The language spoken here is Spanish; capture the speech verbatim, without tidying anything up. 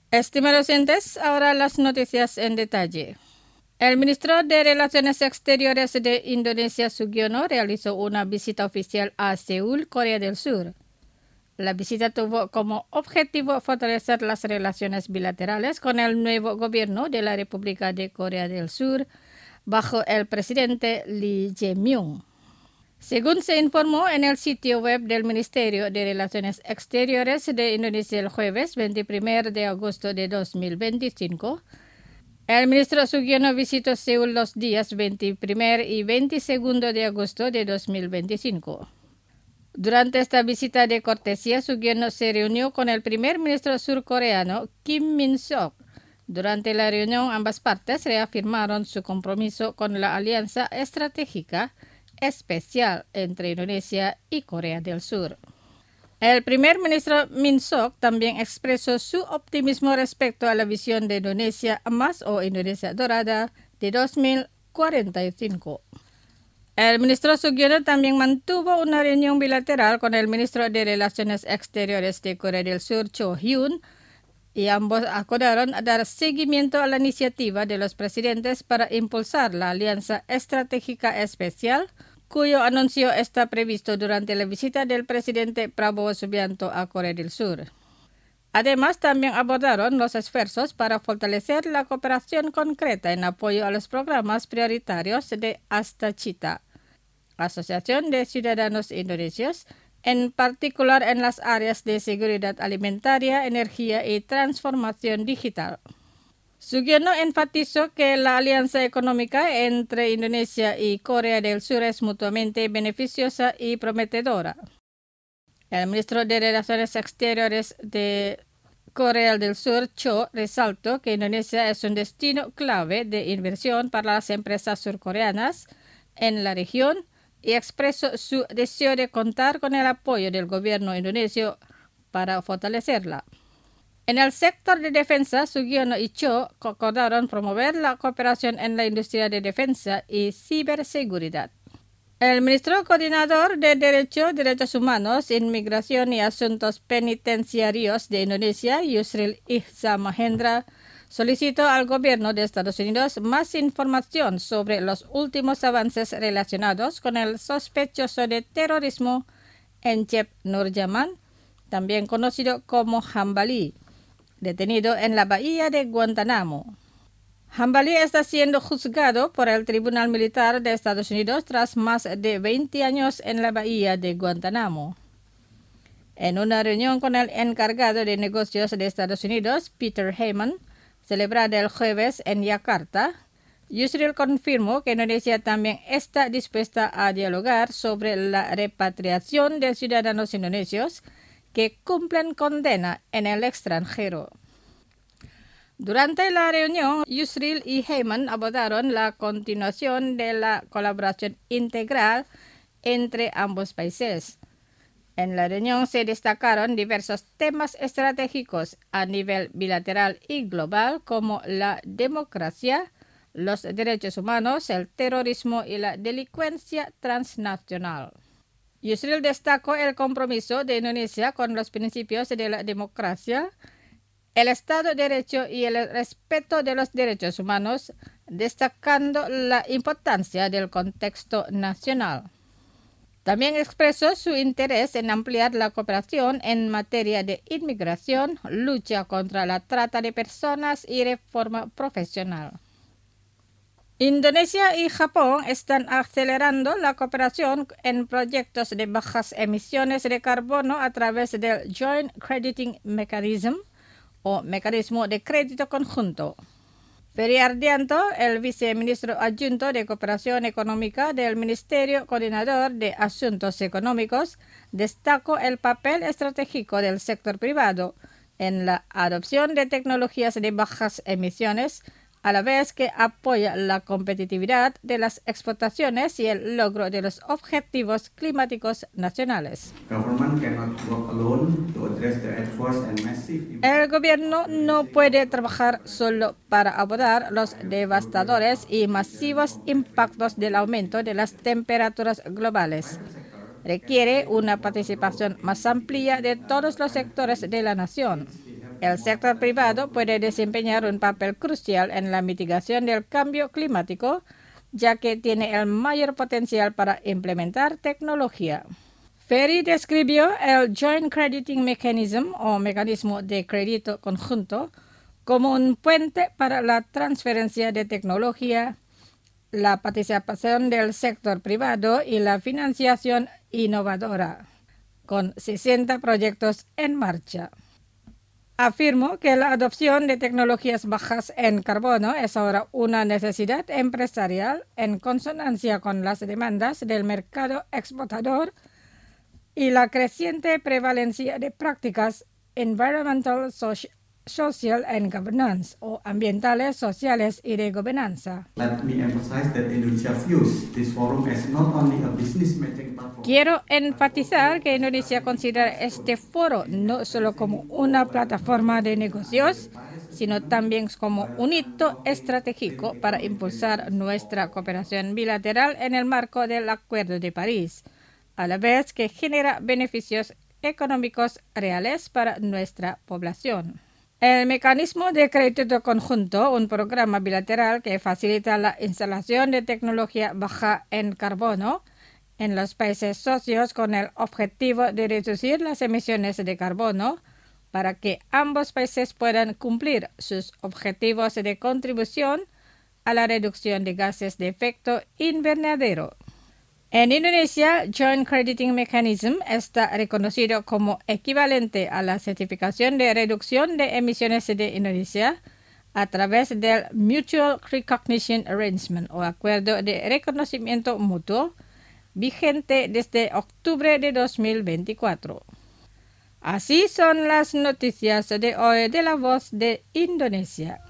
Estimados oyentes, ahora las noticias en detalle. El ministro de Relaciones Exteriores de Indonesia, Sugiono, realizó una visita oficial a Seúl, Corea del Sur. La visita tuvo como objetivo fortalecer las relaciones bilaterales con el nuevo gobierno de la República de Corea del Sur bajo el presidente Lee Jae-myung. Según se informó en el sitio web del Ministerio de Relaciones Exteriores de Indonesia el jueves veintiuno de agosto de dos mil veinticinco, el ministro Sugiono visitó Seúl los días veintiuno y veintidós de agosto de dos mil veinticinco. Durante esta visita de cortesía, Sugiono se reunió con el primer ministro surcoreano Kim Min-sok. Durante la reunión, ambas partes reafirmaron su compromiso con la alianza estratégica especial entre Indonesia y Corea del Sur. El primer ministro Min-sok también expresó su optimismo respecto a la visión de Indonesia Emas o Indonesia Dorada de dos mil cuarenta y cinco. El ministro Sugiono también mantuvo una reunión bilateral con el ministro de Relaciones Exteriores de Corea del Sur, Cho Hyun, y ambos acordaron dar seguimiento a la iniciativa de los presidentes para impulsar la Alianza Estratégica Especial, cuyo anuncio está previsto durante la visita del presidente Prabowo Subianto a Corea del Sur. Además, también abordaron los esfuerzos para fortalecer la cooperación concreta en apoyo a los programas prioritarios de Astachita, Asociación de Ciudadanos Indonesios, en particular en las áreas de seguridad alimentaria, energía y transformación digital. Sugiono enfatizó que la alianza económica entre Indonesia y Corea del Sur es mutuamente beneficiosa y prometedora. El ministro de Relaciones Exteriores de Corea del Sur, Cho, resaltó que Indonesia es un destino clave de inversión para las empresas surcoreanas en la región y expresó su deseo de contar con el apoyo del gobierno indonesio para fortalecerla. En el sector de defensa, Sugiono y Cho acordaron promover la cooperación en la industria de defensa y ciberseguridad. El ministro coordinador de Derecho, Derechos Humanos, Inmigración y Asuntos Penitenciarios de Indonesia, Yusril Ihza Mahendra, solicitó al gobierno de Estados Unidos más información sobre los últimos avances relacionados con el sospechoso de terrorismo Encep Nurjaman, también conocido como Hambali, detenido en la bahía de Guantánamo. Hambali está siendo juzgado por el Tribunal Militar de Estados Unidos tras más de veinte años en la bahía de Guantánamo. En una reunión con el encargado de negocios de Estados Unidos, Peter Heyman, celebrada el jueves en Yakarta, Yusril confirmó que Indonesia también está dispuesta a dialogar sobre la repatriación de ciudadanos indonesios que cumplen condena en el extranjero. Durante la reunión, Yusril y Heyman abordaron la continuación de la colaboración integral entre ambos países. En la reunión se destacaron diversos temas estratégicos a nivel bilateral y global como la democracia, los derechos humanos, el terrorismo y la delincuencia transnacional. Yusril destacó el compromiso de Indonesia con los principios de la democracia, el Estado de Derecho y el respeto de los derechos humanos, destacando la importancia del contexto nacional. También expresó su interés en ampliar la cooperación en materia de inmigración, lucha contra la trata de personas y reforma profesional. Indonesia y Japón están acelerando la cooperación en proyectos de bajas emisiones de carbono a través del Joint Crediting Mechanism o Mecanismo de Crédito Conjunto. Ferry Ardianto, el viceministro adjunto de Cooperación Económica del Ministerio Coordinador de Asuntos Económicos, destacó el papel estratégico del sector privado en la adopción de tecnologías de bajas emisiones, a la vez que apoya la competitividad de las exportaciones y el logro de los objetivos climáticos nacionales. El gobierno no puede trabajar solo para abordar los devastadores y masivos impactos del aumento de las temperaturas globales. Requiere una participación más amplia de todos los sectores de la nación. El sector privado puede desempeñar un papel crucial en la mitigación del cambio climático, ya que tiene el mayor potencial para implementar tecnología. Ferry describió el Joint Crediting Mechanism, o mecanismo de crédito conjunto, como un puente para la transferencia de tecnología, la participación del sector privado y la financiación innovadora, con sesenta proyectos en marcha. Afirmó que la adopción de tecnologías bajas en carbono es ahora una necesidad empresarial en consonancia con las demandas del mercado exportador y la creciente prevalencia de prácticas environmental, social, social and governance, o ambientales, sociales y de gobernanza. Let me emphasize that Indonesia views this forum as not only a business meeting platform. Quiero enfatizar que Indonesia considera este foro no solo como una plataforma de negocios, sino también como un hito estratégico para impulsar nuestra cooperación bilateral en el marco del Acuerdo de París, a la vez que genera beneficios económicos reales para nuestra población. El mecanismo de crédito conjunto, un programa bilateral que facilita la instalación de tecnología baja en carbono en los países socios con el objetivo de reducir las emisiones de carbono para que ambos países puedan cumplir sus objetivos de contribución a la reducción de gases de efecto invernadero. En Indonesia, Joint Crediting Mechanism está reconocido como equivalente a la certificación de reducción de emisiones de Indonesia a través del Mutual Recognition Arrangement, o acuerdo de reconocimiento mutuo, vigente desde octubre de dos mil veinticuatro. Así son las noticias de hoy de La Voz de Indonesia.